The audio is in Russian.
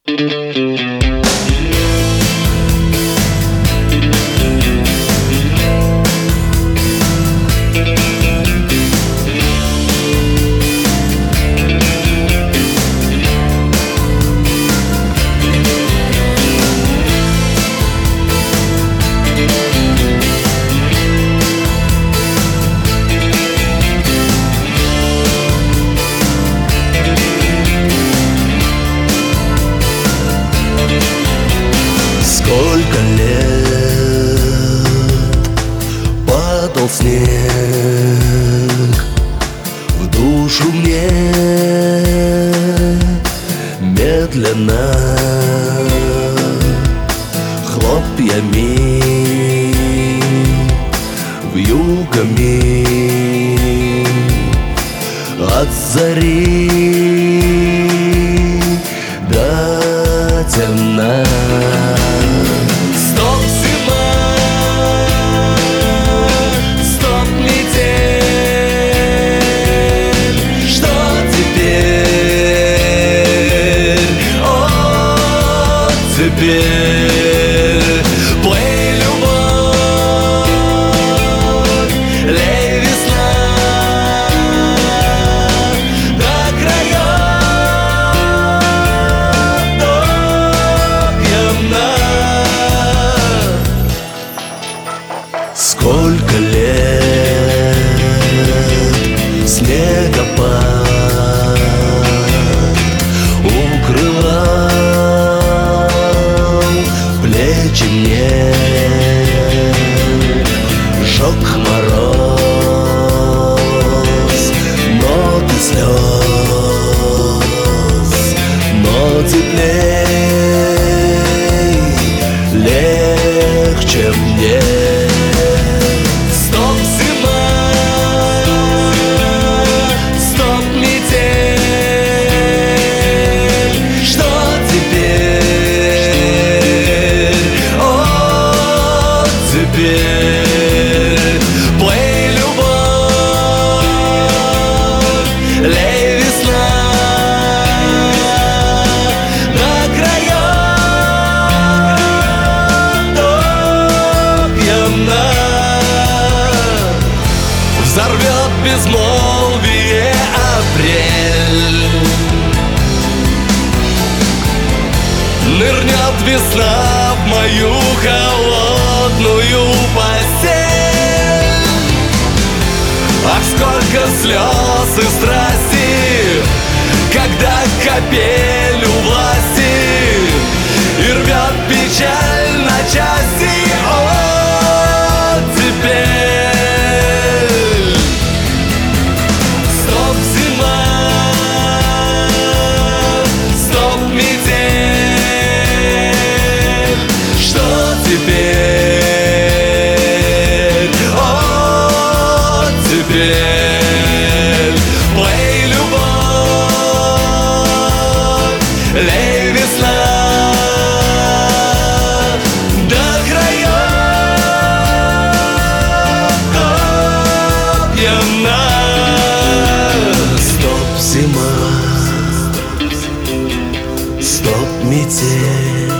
Сколько лет падал снег в душу мне медленно, хлопьями вьюгами от зари до темна. Теперь плей, любовь, лей, весна до краев, до пьяна. Сколько лет снегопад укрывал плечи мне, жёг мороз, ноты слез, но теплей, легче мне. Стоп, зима, стоп, метель, что теперь? Теперь плей, любовь, лей, весна до краев, до пьяна. Взорвет безмолвие апрель, нырнет весна в мою холодную постель. Ах, сколько слез и страсти, когда капель у власти и рвет печаль на части. О, теперь стоп, зима, стоп, метель, что теперь? О, теперь плей, любовь, лей, весна до краев, до пьяна. Стоп, зима, стоп, метель,